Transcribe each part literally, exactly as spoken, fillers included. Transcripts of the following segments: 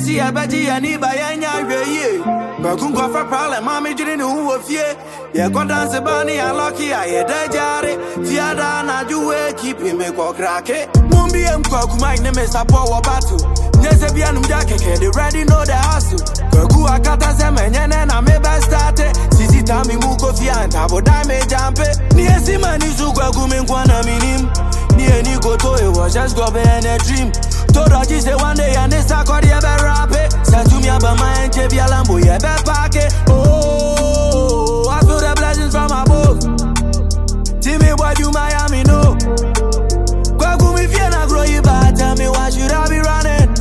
Beji ya beji ya ni ba ya nya ye. Bakun go for problem mama jiri ni hu ofie. Ye go dance bani ya lucky ya ye de jare. Fiada na juwe keep me go krake. Mumbi em kwa kuma ne me support wa battle. Nyese bia num ja keke they ready know the hustle. Kwaku akata se menye na me best start. Sisi tami mu ko fianta bo damage jampe. Ni esi mani su kwaku me kwa na minim. Ni eni go to it was just go be in a dream. Told you say one day and this I call you be rap it. Send to me about my J B Lambo, yeah, be pack it. Oh, I feel the blessings from above. See me what you Miami know. Kwaku me fear na grow you back. Tell me why should I be running?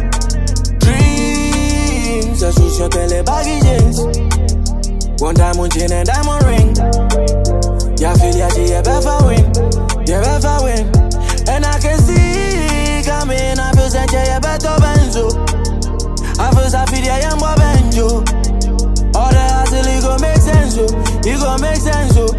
Dreams, associate tele baggy jeans. One diamond chain and diamond ring. Ya feel ya G, yeah, better win, yeah, better win. And I can see coming, I feel such a better benzo. I feel I feel I am more benjo. All the hustle, it gon' make sense, oh. It gon' make sense, oh.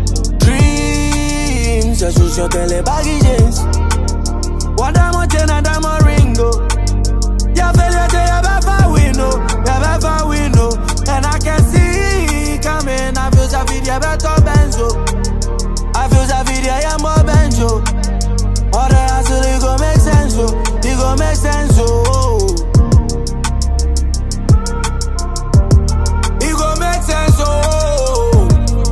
Dreams, associate tele baggy jeans. One diamond chain and diamond ring, oh. Ya feel ya G, yeah, better win, oh. Yeah, better win, oh. And I can see coming, I feel I feel I better benzo. I feel I feel I am more benjo. All the hustle, it gon' make sense, oh. It gon' make sense, oh. It gon' make sense, oh.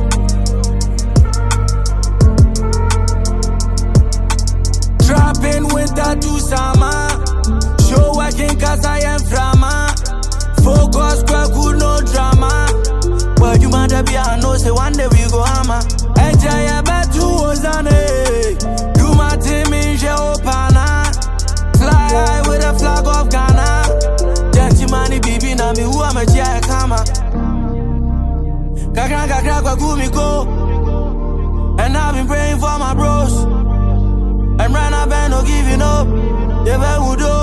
Trapping winter to summer. Show working cause I am frama. Focus, good, no drama. But you might be, I know, say one day we go hammer. Enjoy your bed to Ozane. Do my team in Jeopana. Fly high with a flag of Ghana. Gentleman, baby, na me who am a chair kama. Kakra kakra kwa gumi go. And I've been praying for my bros. And right now, Ben, no giving up. They will do.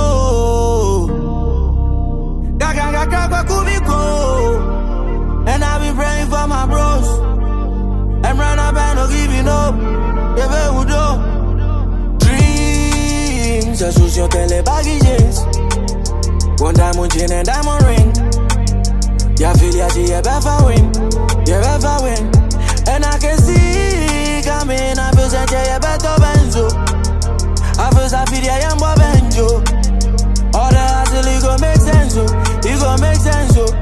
Kakra kakra kwa gumi go. And I've been praying for my bros. And right now, Ben, no giving up. They will do. Dreams, associate tele baggy jeans. One diamond chain and diamond ring. Ya feel ya G, yeah, better win, yeah, better win. And I can see coming, I feel such a better benzo. I feel I feel I am more benjo. All the hustle, it gon' make sense, oh. It gon' make sense, oh.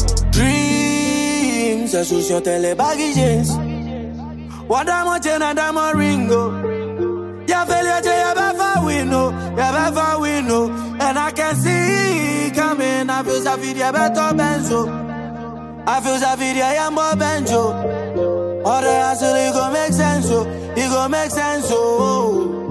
Dreams, associate tele baggy jeans. One diamond chain and diamond ring, oh. Ya feel ya G, yeah, better win, oh. Yeah, better win, oh. And I can see coming, I feel I feel I better benzo. I feel I feel I am more benjo. All the hustle, it gon' make sense, oh. It gon' make sense, oh.